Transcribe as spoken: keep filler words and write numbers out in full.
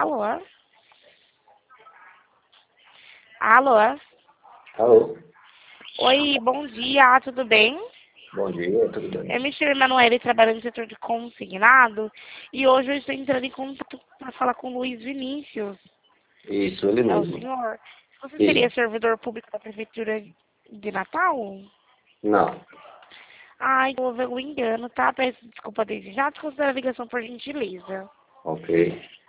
Alô? Alô? Alô? Oi, bom dia, tudo bem? Bom dia, tudo bem? Eu me chamo Emanuele, trabalho no setor de consignado e hoje eu estou entrando em contato para falar com o Luiz Vinícius. Isso, ele É o mesmo. senhor? Você seria Isso. servidor público da Prefeitura de Natal? Não. Ai, houve algum engano, tá? Peço desculpa desde já, desconsidero a ligação por gentileza. Ok.